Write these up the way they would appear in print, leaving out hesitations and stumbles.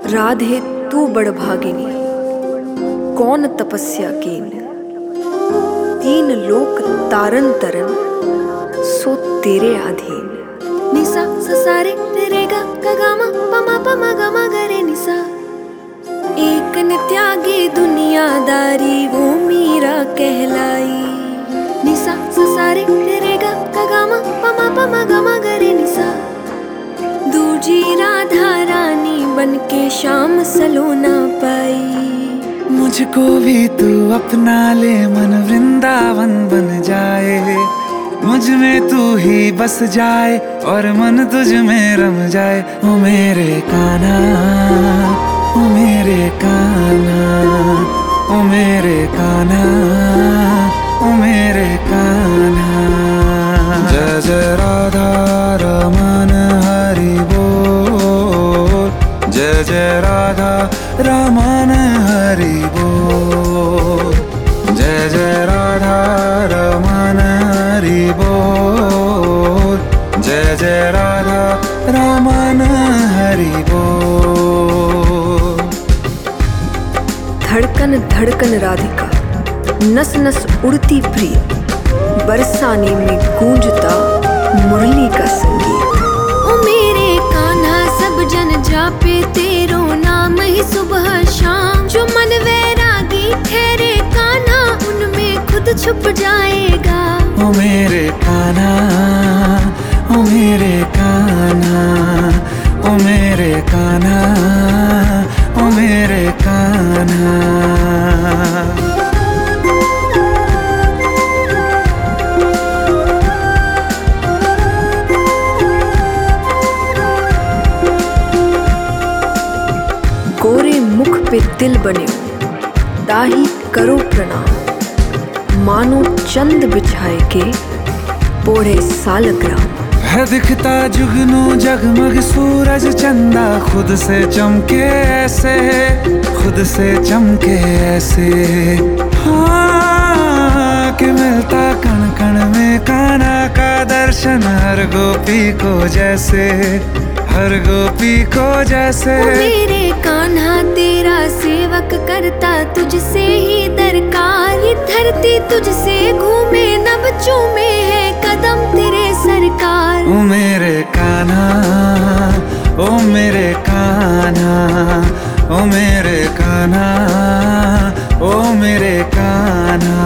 राधे तू बड़भागिनी, कौन तपस्या कीन। तीन लोक तारन तरन, सो तेरे अधीन। निसा ससारे तेरे गा गामा पमा पमा गमा गरे निसा। एक नित्यागी दुनियादारी वो मीरा कहलाई। निसा ससारे तेरे गा गामा पमा पमा गमा गरे निसा। दूजी राधा रानी बनके शाम सलोना पाई। मुझको भी तू अपना ले, मन वृंदावन बन जाए। मुझ में तू ही बस जाए और मन तुझ में रम जाए। ओ मेरे कान्हा, ओ मेरे कान्हा, ओ मेरे कान्हा, ओ मेरे कान्हा। जय जय राधा रमन हरि बोल, जय जय राधा रमन हरि बोल, जय जय राधा रमन हरि बोल, जय जय राधा रमन हरि बोल। धड़कन धड़कन राधिका, नस नस उड़ती प्रिय। बरसाने में गूंजता मुरली का संगीत। ओ मेरे कान्हा सब जन जापे तेरो नाम ही सुबह शाम। जो मन वैरागी ठहरे कान्हा, उनमें खुद छुप जाएगा। ओ मेरे कान्हा, ओ मेरे कान्हा, ओ मेरे कान्हा, ओ मेरे कान्हा। गोरे मुख पे तिल बने, ताही करो प्रणाम। मानो चंद बिछाए के पोढ़े सालग्राम। है दिखता जुगनू जगमग सूरज चंदा, खुद से चमके ऐसे, खुद से चमके ऐसे। हाँ कि मिलता कण कण में कान्हा का दर्शन, हर गोपी को जैसे, हर गोपी को जैसे। ओ मेरे कान्हा तेरा सेवक करता तुझसे ही दरकार। ये धरती तुझसे घूमे नभ चूमे है कदम तेरे सरकार। ओ मेरे कान्हा, ओ मेरे कान्हा, ओ मेरे कान्हा, ओ मेरे कान्हा।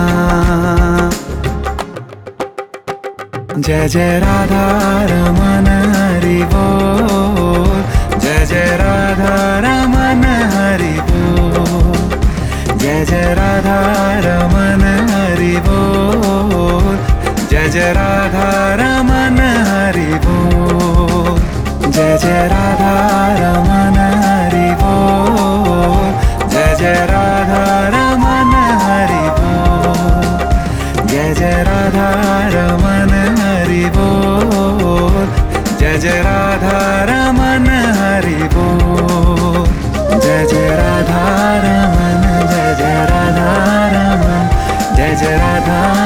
जय जय राधा रमन हरि बोल, जय जय राधा रमन हरि बोल, जय जय राधा रमन हरि बोल, जय जय राधा रमन हरि बोल, जय जय राधा रमन हरि बोल, जय जय राधा रमन हरि बोल, जय जय राधा रमन हरि बोल, जय जय राधा रमन हरि बोल, जय जय राधा रमन, जय जय राधा रमन, जय जय राधा